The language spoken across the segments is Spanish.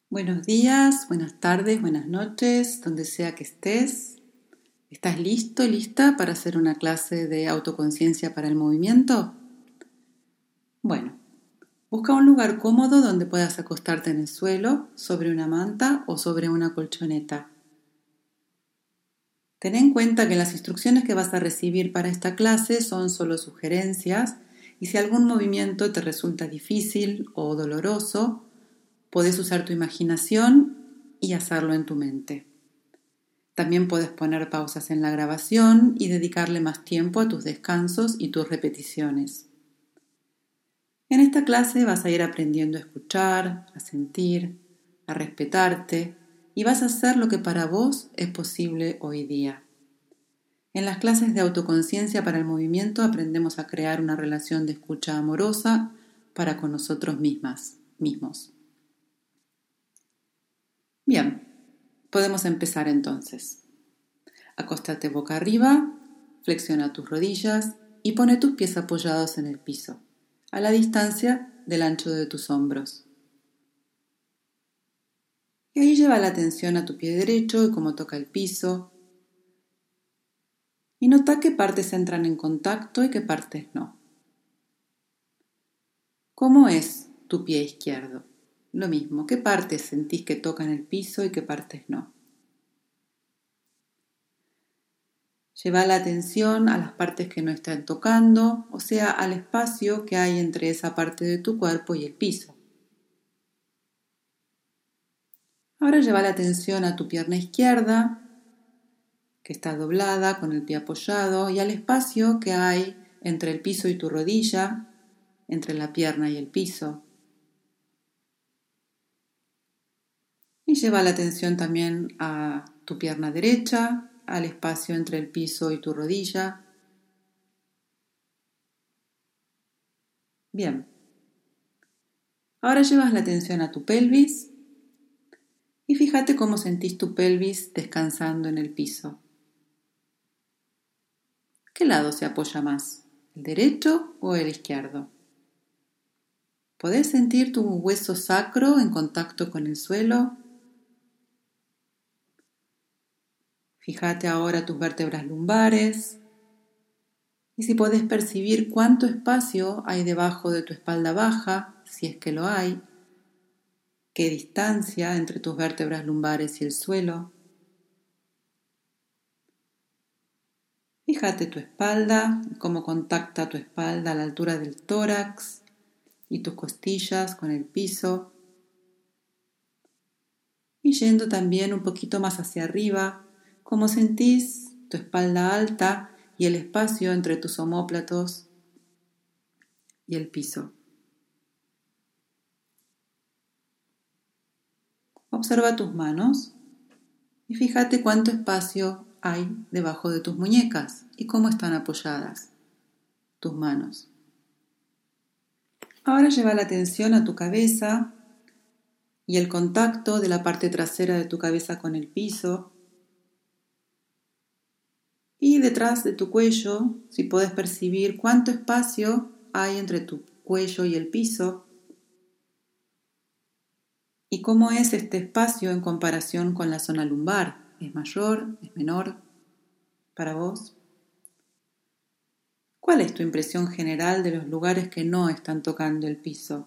Buenos días, buenas tardes, buenas noches, donde sea que estés. ¿Estás listo, lista para hacer una clase de autoconciencia para el movimiento? Bueno, busca un lugar cómodo donde puedas acostarte en el suelo, sobre una manta o sobre una colchoneta. Ten en cuenta que las instrucciones que vas a recibir para esta clase son solo sugerencias y si algún movimiento te resulta difícil o doloroso, puedes usar tu imaginación y hacerlo en tu mente. También puedes poner pausas en la grabación y dedicarle más tiempo a tus descansos y tus repeticiones. En esta clase vas a ir aprendiendo a escuchar, a sentir, a respetarte y vas a hacer lo que para vos es posible hoy día. En las clases de autoconciencia para el movimiento aprendemos a crear una relación de escucha amorosa para con nosotros mismos. Bien, podemos empezar entonces. Acóstate boca arriba, flexiona tus rodillas y pone tus pies apoyados en el piso, a la distancia del ancho de tus hombros. Y ahí lleva la atención a tu pie derecho y cómo toca el piso. Y nota qué partes entran en contacto y qué partes no. ¿Cómo es tu pie izquierdo? Lo mismo, ¿qué partes sentís que tocan el piso y qué partes no? Lleva la atención a las partes que no están tocando, o sea, al espacio que hay entre esa parte de tu cuerpo y el piso. Ahora lleva la atención a tu pierna izquierda, que está doblada con el pie apoyado, y al espacio que hay entre el piso y tu rodilla, entre la pierna y el piso. Y lleva la atención también a tu pierna derecha, al espacio entre el piso y tu rodilla. Bien. Ahora llevas la atención a tu pelvis y fíjate cómo sentís tu pelvis descansando en el piso. ¿Qué lado se apoya más? ¿El derecho o el izquierdo? ¿Podés sentir tu hueso sacro en contacto con el suelo? Fíjate ahora tus vértebras lumbares y si podés percibir cuánto espacio hay debajo de tu espalda baja, si es que lo hay, qué distancia entre tus vértebras lumbares y el suelo. Fíjate tu espalda, cómo contacta tu espalda a la altura del tórax y tus costillas con el piso. Y yendo también un poquito más hacia arriba, cómo sentís tu espalda alta y el espacio entre tus omóplatos y el piso. Observa tus manos y fíjate cuánto espacio hay debajo de tus muñecas y cómo están apoyadas tus manos. Ahora lleva la atención a tu cabeza y el contacto de la parte trasera de tu cabeza con el piso. Y detrás de tu cuello, si puedes percibir cuánto espacio hay entre tu cuello y el piso y cómo es este espacio en comparación con la zona lumbar. ¿Es mayor? ¿Es menor para vos? ¿Cuál es tu impresión general de los lugares que no están tocando el piso?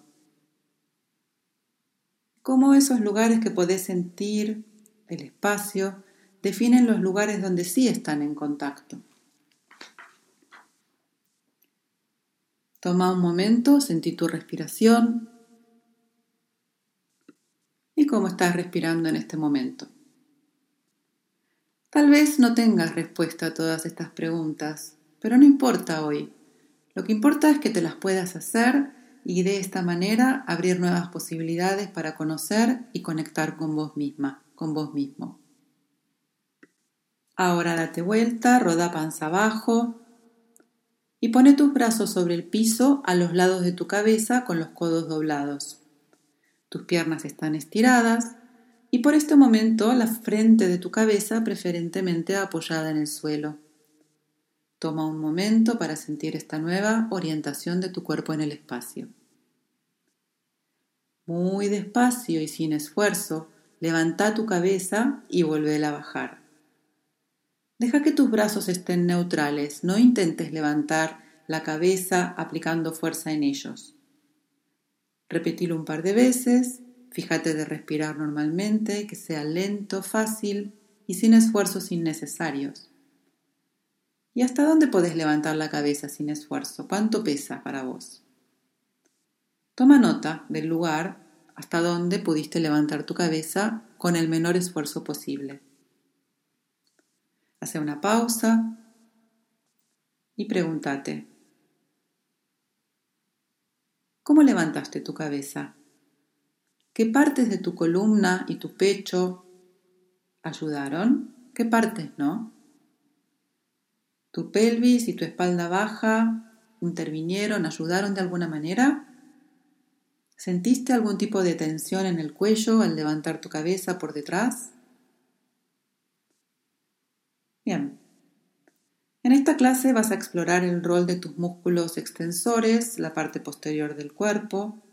¿Cómo esos lugares que podés sentir, el espacio, definen los lugares donde sí están en contacto? Toma un momento, sentí tu respiración y cómo estás respirando en este momento. Tal vez no tengas respuesta a todas estas preguntas, pero no importa hoy. Lo que importa es que te las puedas hacer y de esta manera abrir nuevas posibilidades para conocer y conectar con vos misma, con vos mismo. Ahora date vuelta, roda panza abajo y pone tus brazos sobre el piso a los lados de tu cabeza con los codos doblados. Tus piernas están estiradas y por este momento la frente de tu cabeza preferentemente apoyada en el suelo. Toma un momento para sentir esta nueva orientación de tu cuerpo en el espacio. Muy despacio y sin esfuerzo, levanta tu cabeza y vuélvela a bajar. Deja que tus brazos estén neutrales, no intentes levantar la cabeza aplicando fuerza en ellos. Repetilo un par de veces, fíjate de respirar normalmente, que sea lento, fácil y sin esfuerzos innecesarios. ¿Y hasta dónde podés levantar la cabeza sin esfuerzo? ¿Cuánto pesa para vos? Toma nota del lugar hasta donde pudiste levantar tu cabeza con el menor esfuerzo posible. Hace una pausa y pregúntate, ¿cómo levantaste tu cabeza? ¿Qué partes de tu columna y tu pecho ayudaron? ¿Qué partes no? ¿Tu pelvis y tu espalda baja intervinieron, ayudaron de alguna manera? ¿Sentiste algún tipo de tensión en el cuello al levantar tu cabeza por detrás? Bien. En esta clase vas a explorar el rol de tus músculos extensores, la parte posterior del cuerpo,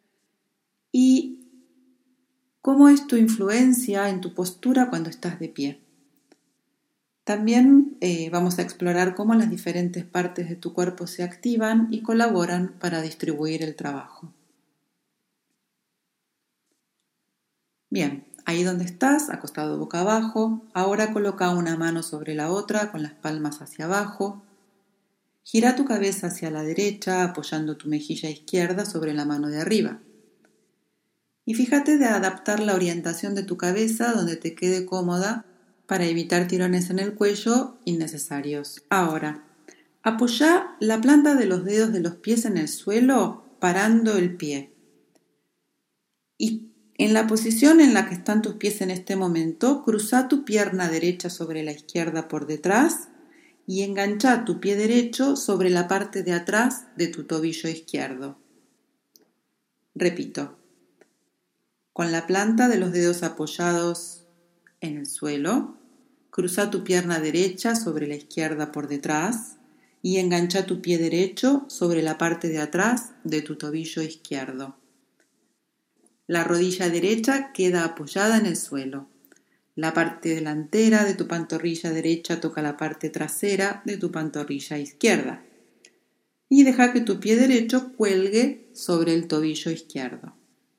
y cómo es tu influencia en tu postura cuando estás de pie. También vamos a explorar cómo las diferentes partes de tu cuerpo se activan y colaboran para distribuir el trabajo. Bien, ahí donde estás, acostado boca abajo, ahora coloca una mano sobre la otra con las palmas hacia abajo. Gira tu cabeza hacia la derecha apoyando tu mejilla izquierda sobre la mano de arriba. Y fíjate de adaptar la orientación de tu cabeza donde te quede cómoda para evitar tirones en el cuello innecesarios. Ahora, apoya la planta de los dedos de los pies en el suelo parando el pie. Y en la posición en la que están tus pies en este momento, cruza tu pierna derecha sobre la izquierda por detrás y engancha tu pie derecho sobre la parte de atrás de tu tobillo izquierdo. Repito, con la planta de los dedos apoyados en el suelo, cruza tu pierna derecha sobre la izquierda por detrás y engancha tu pie derecho sobre la parte de atrás de tu tobillo izquierdo. La rodilla derecha queda apoyada en el suelo. La parte delantera de tu pantorrilla derecha toca la parte trasera de tu pantorrilla izquierda. Y deja que tu pie derecho cuelgue sobre el tobillo izquierdo.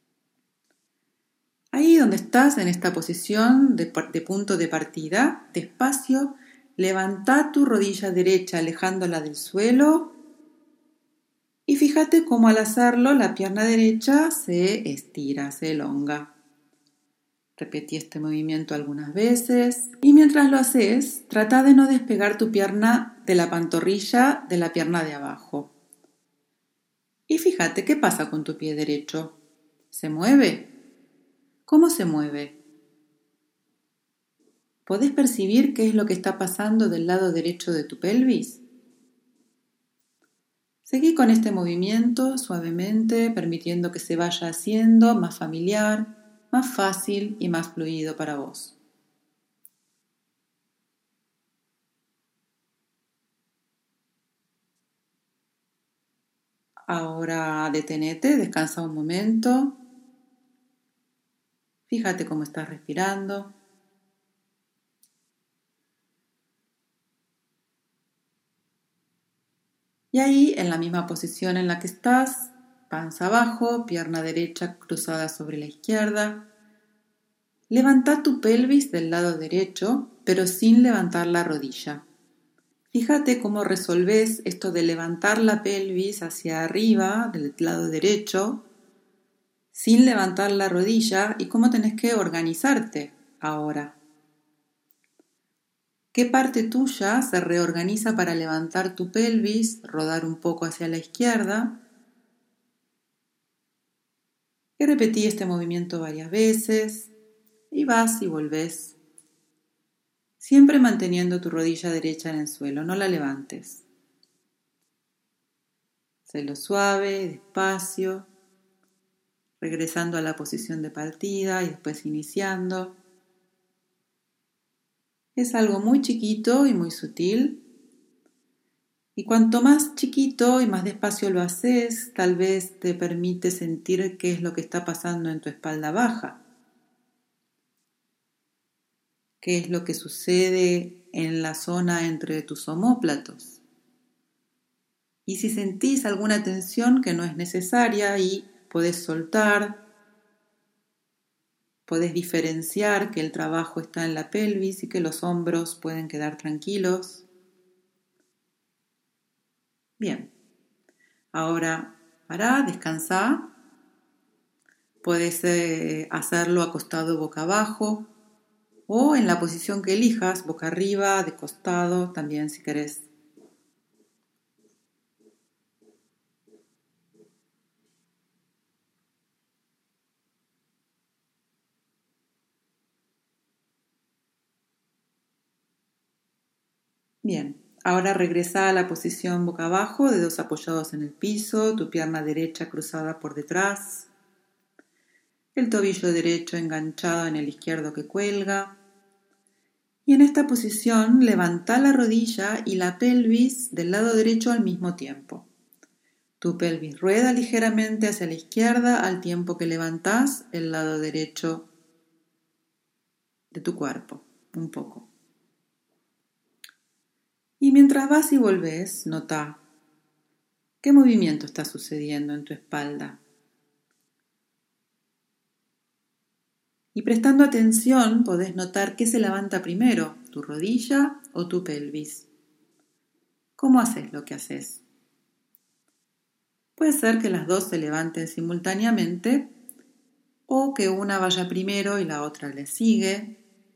Ahí donde estás, en esta posición de punto de partida, despacio, levanta tu rodilla derecha alejándola del suelo y fíjate cómo al hacerlo la pierna derecha se estira, se elonga. Repetí este movimiento algunas veces y mientras lo haces, trata de no despegar tu pierna de la pantorrilla de la pierna de abajo. Y fíjate qué pasa con tu pie derecho. ¿Se mueve? ¿Cómo se mueve? ¿Podés percibir qué es lo que está pasando del lado derecho de tu pelvis? Seguí con este movimiento suavemente, permitiendo que se vaya haciendo más familiar, más fácil y más fluido para vos. Ahora detenete, descansa un momento. Fíjate cómo estás respirando. Y ahí, en la misma posición en la que estás, panza abajo, pierna derecha cruzada sobre la izquierda. Levanta tu pelvis del lado derecho, pero sin levantar la rodilla. Fíjate cómo resolvés esto de levantar la pelvis hacia arriba del lado derecho, sin levantar la rodilla y cómo tenés que organizarte ahora. ¿Qué parte tuya se reorganiza para levantar tu pelvis, rodar un poco hacia la izquierda? Y repetí este movimiento varias veces y vas y volvés. Siempre manteniendo tu rodilla derecha en el suelo, no la levantes. Hacelo suave, despacio, regresando a la posición de partida y después iniciando. Es algo muy chiquito y muy sutil Y cuanto más chiquito y más despacio lo haces, tal vez te permite sentir qué es lo que está pasando en tu espalda baja, qué es lo que sucede en la zona entre tus omóplatos. Y si sentís alguna tensión que no es necesaria y podés soltar, podés diferenciar que el trabajo está en la pelvis y que los hombros pueden quedar tranquilos. Bien, ahora pará, descansá. Podés hacerlo acostado boca abajo o en la posición que elijas, boca arriba, de costado, también si querés. Bien, ahora regresa a la posición boca abajo, dedos apoyados en el piso, tu pierna derecha cruzada por detrás, el tobillo derecho enganchado en el izquierdo que cuelga. Y en esta posición levanta la rodilla y la pelvis del lado derecho al mismo tiempo. Tu pelvis rueda ligeramente hacia la izquierda al tiempo que levantás el lado derecho de tu cuerpo, un poco. Y mientras vas y volvés, nota qué movimiento está sucediendo en tu espalda. Y prestando atención podés notar qué se levanta primero, tu rodilla o tu pelvis. ¿Cómo haces lo que haces? Puede ser que las dos se levanten simultáneamente o que una vaya primero y la otra le sigue.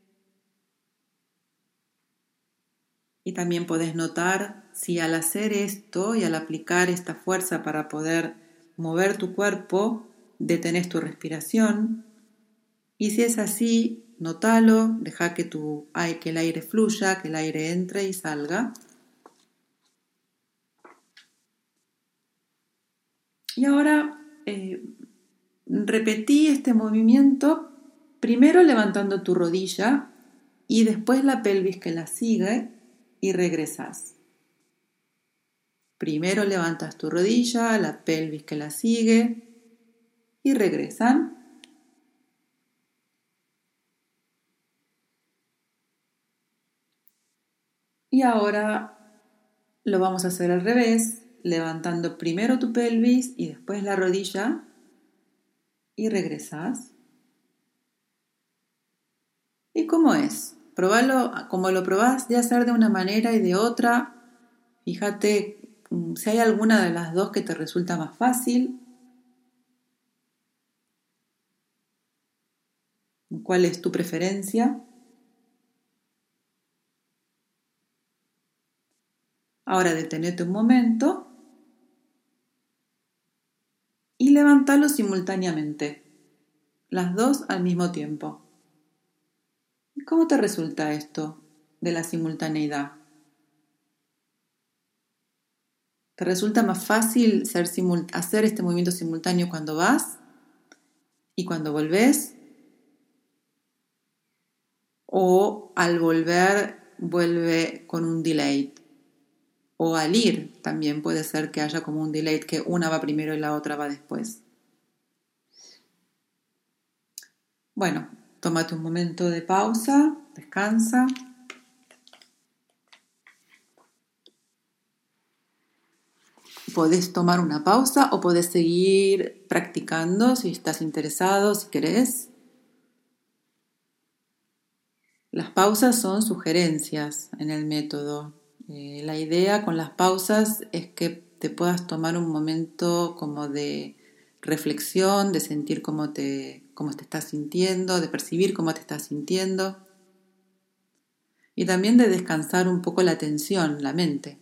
Y también podés notar si al hacer esto y al aplicar esta fuerza para poder mover tu cuerpo, detenés tu respiración. Y si es así, notalo, deja que el aire fluya, que el aire entre y salga. Y ahora repetí este movimiento, primero levantando tu rodilla y después la pelvis que la sigue y regresas. Primero levantas tu rodilla, la pelvis que la sigue y regresan. Y ahora lo vamos a hacer al revés, levantando primero tu pelvis y después la rodilla y regresas. ¿Y cómo es? Probalo como lo probás de hacer de una manera y de otra. Fíjate si hay alguna de las dos que te resulta más fácil. ¿Cuál es tu preferencia? Ahora detenete un momento y levántalo simultáneamente, las dos al mismo tiempo. ¿Cómo te resulta esto de la simultaneidad? ¿Te resulta más fácil hacer este movimiento simultáneo cuando vas y cuando volvés? ¿O al volver vuelve con un delay? O al ir también puede ser que haya como un delay, que una va primero y la otra va después. Bueno, tómate un momento de pausa, descansa. Podés tomar una pausa o podés seguir practicando si estás interesado, si querés. Las pausas son sugerencias en el método. La idea con las pausas es que te puedas tomar un momento como de reflexión, de sentir cómo te estás sintiendo, de percibir cómo te estás sintiendo y también de descansar un poco la atención, la mente.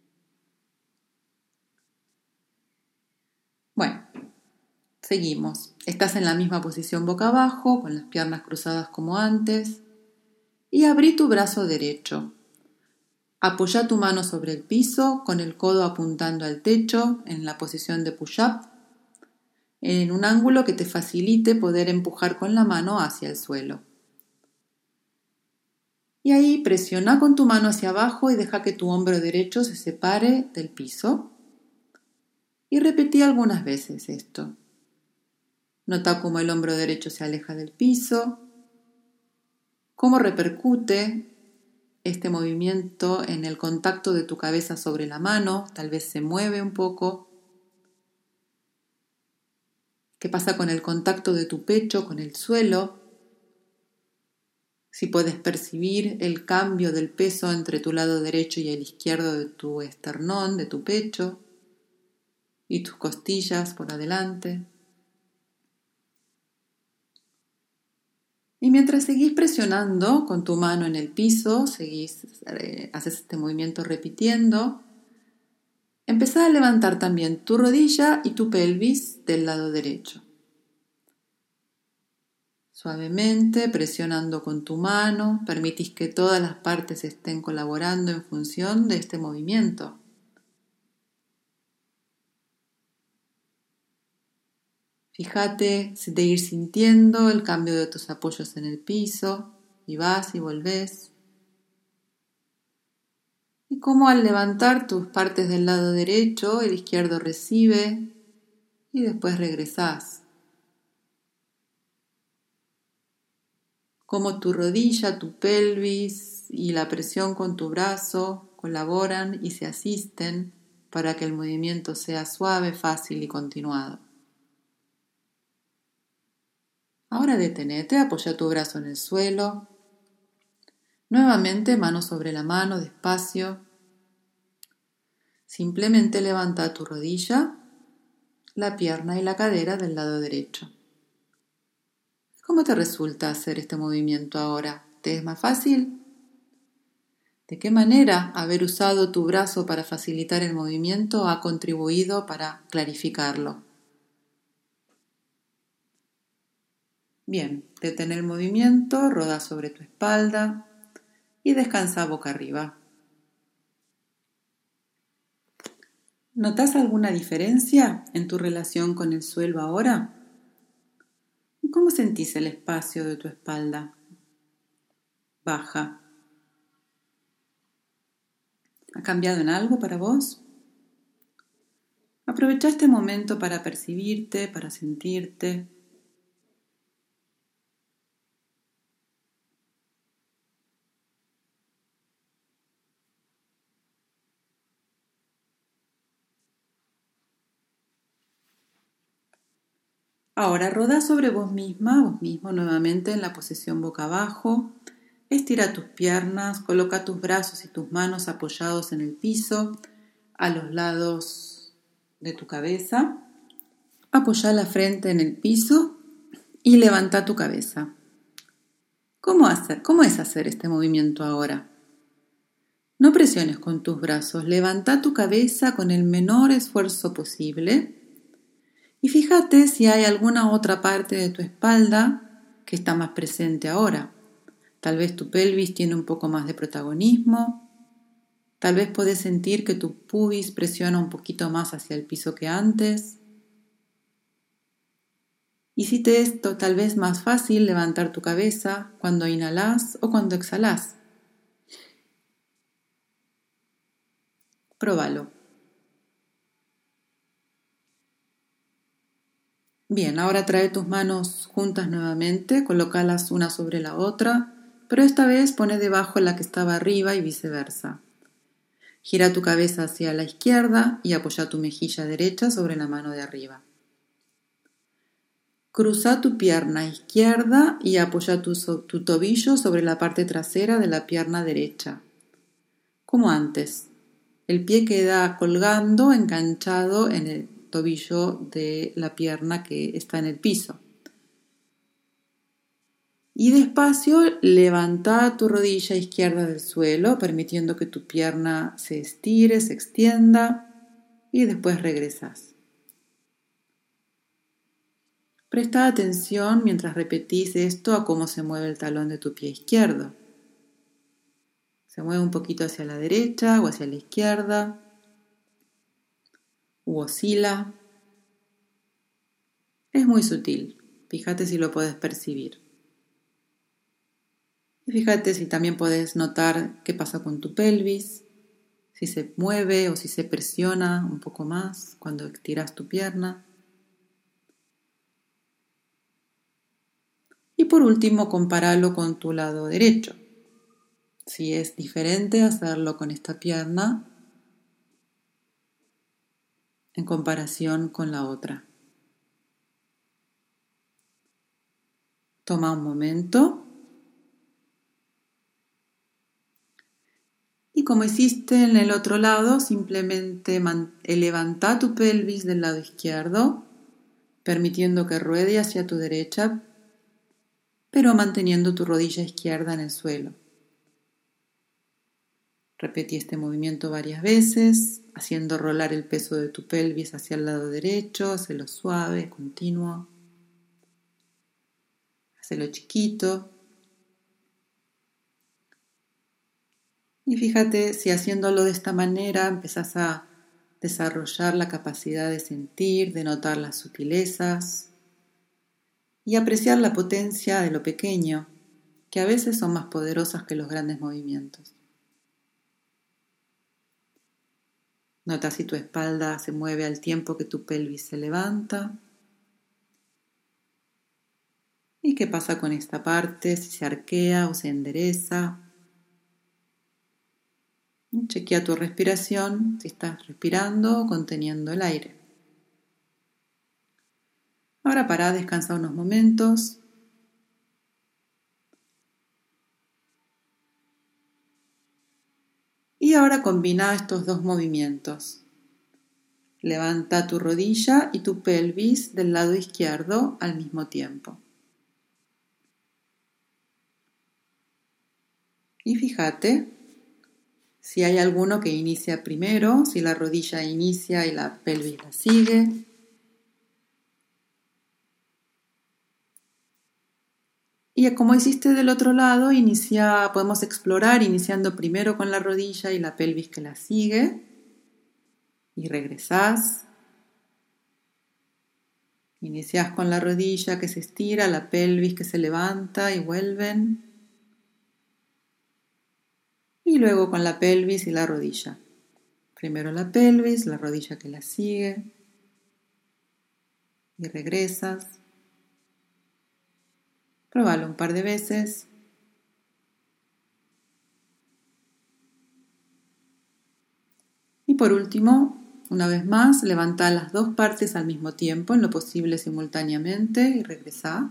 Bueno, seguimos. Estás en la misma posición boca abajo, con las piernas cruzadas como antes y abrí tu brazo derecho. Apoya tu mano sobre el piso con el codo apuntando al techo en la posición de push-up, en un ángulo que te facilite poder empujar con la mano hacia el suelo. Y ahí presiona con tu mano hacia abajo y deja que tu hombro derecho se separe del piso. Y repetí algunas veces esto. Nota cómo el hombro derecho se aleja del piso, cómo repercute este movimiento en el contacto de tu cabeza sobre la mano, tal vez se mueve un poco. ¿Qué pasa con el contacto de tu pecho con el suelo? Si puedes percibir el cambio del peso entre tu lado derecho y el izquierdo de tu esternón, de tu pecho, y tus costillas por adelante. Y mientras seguís presionando con tu mano en el piso, haces este movimiento repitiendo, empezá a levantar también tu rodilla y tu pelvis del lado derecho. Suavemente, presionando con tu mano, permitís que todas las partes estén colaborando en función de este movimiento. Fíjate de ir sintiendo el cambio de tus apoyos en el piso, y vas y volvés. Y cómo al levantar tus partes del lado derecho, el izquierdo recibe y después regresás. Cómo tu rodilla, tu pelvis y la presión con tu brazo colaboran y se asisten para que el movimiento sea suave, fácil y continuado. Ahora detenete, apoya tu brazo en el suelo. Nuevamente, mano sobre la mano, despacio. Simplemente levanta tu rodilla, la pierna y la cadera del lado derecho. ¿Cómo te resulta hacer este movimiento ahora? ¿Te es más fácil? ¿De qué manera haber usado tu brazo para facilitar el movimiento ha contribuido para clarificarlo? Bien, detén el movimiento, roda sobre tu espalda y descansa boca arriba. ¿Notas alguna diferencia en tu relación con el suelo ahora? ¿Cómo sentís el espacio de tu espalda? Baja. ¿Ha cambiado en algo para vos? Aprovecha este momento para percibirte, para sentirte. Ahora roda sobre vos misma, vos mismo nuevamente en la posición boca abajo. Estira tus piernas, coloca tus brazos y tus manos apoyados en el piso, a los lados de tu cabeza. Apoya la frente en el piso y levanta tu cabeza. ¿Cómo es hacer este movimiento ahora? No presiones con tus brazos, levanta tu cabeza con el menor esfuerzo posible y fíjate si hay alguna otra parte de tu espalda que está más presente ahora. Tal vez tu pelvis tiene un poco más de protagonismo, tal vez podés sentir que tu pubis presiona un poquito más hacia el piso que antes. Y si te es tal vez más fácil levantar tu cabeza cuando inhalás o cuando exhalás. Próbalo. Bien, ahora trae tus manos juntas nuevamente, colócalas una sobre la otra, pero esta vez pone debajo la que estaba arriba y viceversa. Gira tu cabeza hacia la izquierda y apoya tu mejilla derecha sobre la mano de arriba. Cruza tu pierna izquierda y apoya tu tobillo sobre la parte trasera de la pierna derecha. Como antes, el pie queda colgando, enganchado en el tobillo de la pierna que está en el piso. Y despacio levanta tu rodilla izquierda del suelo, permitiendo que tu pierna se estire, se extienda y después regresas. Presta atención mientras repetís esto a cómo se mueve el talón de tu pie izquierdo. Se mueve un poquito hacia la derecha o hacia la izquierda, u oscila. Es muy sutil, fíjate si lo puedes percibir. Y fíjate si también puedes notar qué pasa con tu pelvis, si se mueve o si se presiona un poco más cuando estiras tu pierna. Y por último, compáralo con tu lado derecho. Si es diferente hacerlo con esta pierna en comparación con la otra. Toma un momento y como hiciste en el otro lado, simplemente levanta tu pelvis del lado izquierdo, permitiendo que ruede hacia tu derecha, pero manteniendo tu rodilla izquierda en el suelo. Repetí este movimiento varias veces, haciendo rolar el peso de tu pelvis hacia el lado derecho, hacelo suave, continuo. Hacelo chiquito. Y fíjate si haciéndolo de esta manera empezás a desarrollar la capacidad de sentir, de notar las sutilezas y apreciar la potencia de lo pequeño, que a veces son más poderosas que los grandes movimientos. Nota si tu espalda se mueve al tiempo que tu pelvis se levanta. ¿Y qué pasa con esta parte? Si se arquea o se endereza. Chequea tu respiración, si estás respirando o conteniendo el aire. Ahora pará, descansa unos momentos. Y ahora combina estos dos movimientos. Levanta tu rodilla y tu pelvis del lado izquierdo al mismo tiempo. Y fíjate si hay alguno que inicia primero, si la rodilla inicia y la pelvis la sigue. Y como hiciste del otro lado, podemos explorar iniciando primero con la rodilla y la pelvis que la sigue. Y regresás. Iniciás con la rodilla que se estira, la pelvis que se levanta y vuelven. Y luego con la pelvis y la rodilla. Primero la pelvis, la rodilla que la sigue. Y regresas. Probalo un par de veces. Y por último, una vez más, levanta las dos partes al mismo tiempo, en lo posible simultáneamente, y regresá.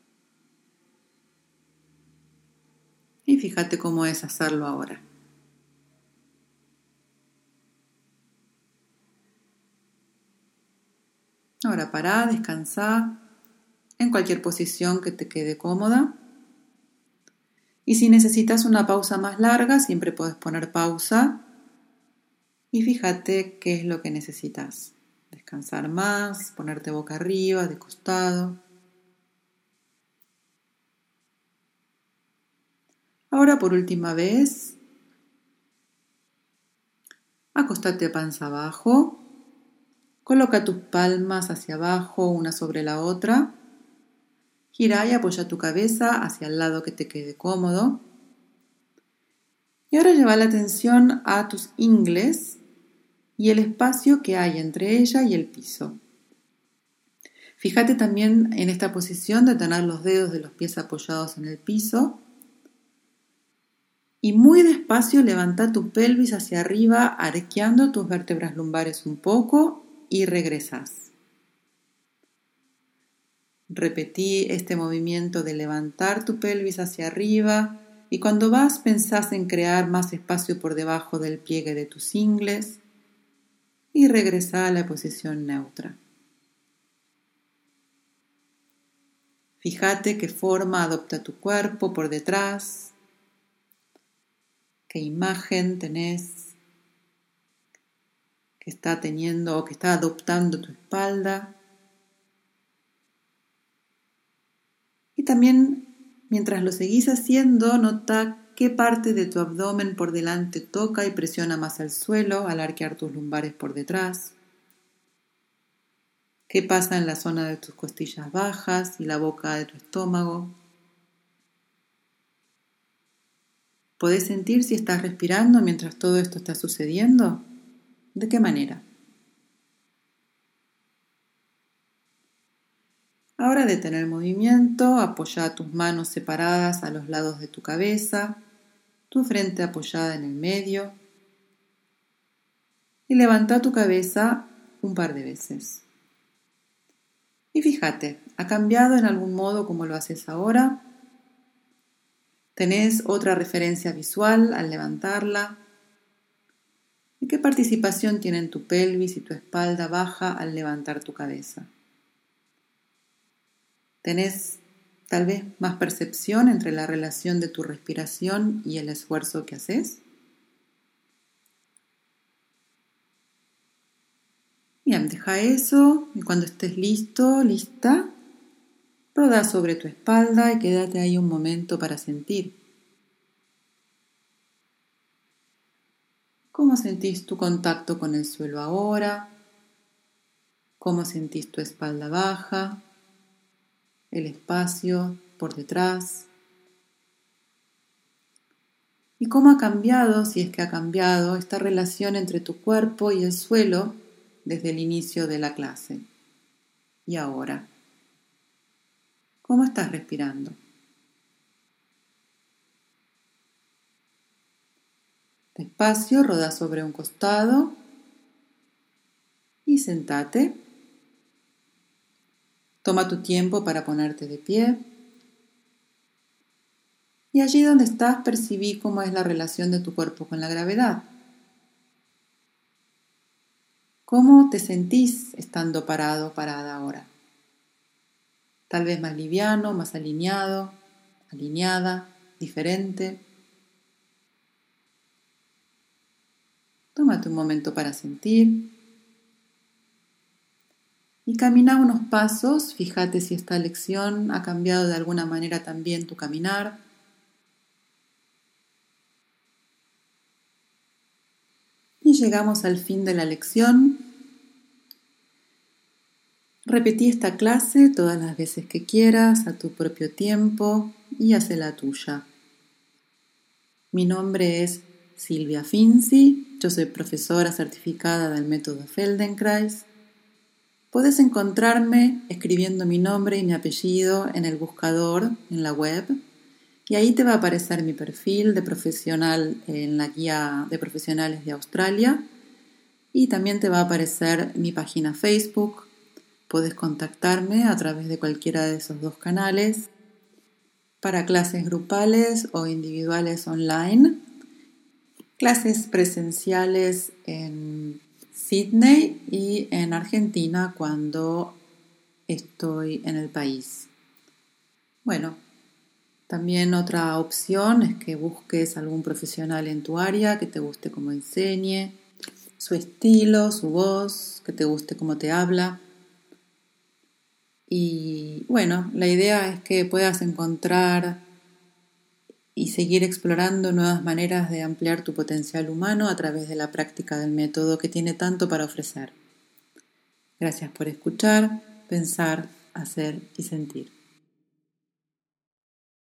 Y fíjate cómo es hacerlo ahora. Ahora pará, descansá en cualquier posición que te quede cómoda. Y si necesitas una pausa más larga, siempre puedes poner pausa y fíjate qué es lo que necesitas. Descansar más, ponerte boca arriba, de costado. Ahora por última vez, acostate panza abajo. Coloca tus palmas hacia abajo, una sobre la otra. Gira y apoya tu cabeza hacia el lado que te quede cómodo. Y ahora lleva la atención a tus ingles y el espacio que hay entre ella y el piso. Fíjate también en esta posición de tener los dedos de los pies apoyados en el piso. Y muy despacio levanta tu pelvis hacia arriba, arqueando tus vértebras lumbares un poco y regresas. Repetí este movimiento de levantar tu pelvis hacia arriba y cuando vas pensás en crear más espacio por debajo del pliegue de tus ingles y regresá a la posición neutra. Fíjate qué forma adopta tu cuerpo por detrás, qué imagen tenés que está teniendo o que está adoptando tu espalda. Y también, mientras lo seguís haciendo, nota qué parte de tu abdomen por delante toca y presiona más al suelo al arquear tus lumbares por detrás. Qué pasa en la zona de tus costillas bajas y la boca de tu estómago. ¿Podés sentir si estás respirando mientras todo esto está sucediendo? ¿De qué manera? Ahora detén el movimiento, apoya tus manos separadas a los lados de tu cabeza, tu frente apoyada en el medio y levanta tu cabeza un par de veces. Y fíjate, ¿ha cambiado en algún modo como lo haces ahora? ¿Tenés otra referencia visual al levantarla? ¿Y qué participación tienen tu pelvis y tu espalda baja al levantar tu cabeza? ¿Tenés tal vez más percepción entre la relación de tu respiración y el esfuerzo que haces? Bien, deja eso y cuando estés listo, lista, rodá sobre tu espalda y quédate ahí un momento para sentir. ¿Cómo sentís tu contacto con el suelo ahora? ¿Cómo sentís tu espalda baja? El espacio por detrás. ¿Y cómo ha cambiado, si es que ha cambiado, esta relación entre tu cuerpo y el suelo desde el inicio de la clase? Y ahora, ¿cómo estás respirando? Despacio, rodá sobre un costado y sentate. Toma tu tiempo para ponerte de pie. Y allí donde estás, percibí cómo es la relación de tu cuerpo con la gravedad. ¿Cómo te sentís estando parado, parada ahora? Tal vez más liviano, más alineado, alineada, diferente. Tómate un momento para sentir. Y camina unos pasos, fíjate si esta lección ha cambiado de alguna manera también tu caminar. Y llegamos al fin de la lección. Repetí esta clase todas las veces que quieras, a tu propio tiempo y hace la tuya. Mi nombre es Silvia Finzi, yo soy profesora certificada del método Feldenkrais. Puedes encontrarme escribiendo mi nombre y mi apellido en el buscador en la web y ahí te va a aparecer mi perfil de profesional en la guía de profesionales de Australia y también te va a aparecer mi página Facebook. Puedes contactarme a través de cualquiera de esos dos canales para clases grupales o individuales online, clases presenciales en Sydney y en Argentina cuando estoy en el país. Bueno, también otra opción es que busques algún profesional en tu área que te guste cómo enseñe, su estilo, su voz, que te guste cómo te habla. Y bueno, la idea es que puedas encontrar y seguir explorando nuevas maneras de ampliar tu potencial humano a través de la práctica del método que tiene tanto para ofrecer. Gracias por escuchar, pensar, hacer y sentir.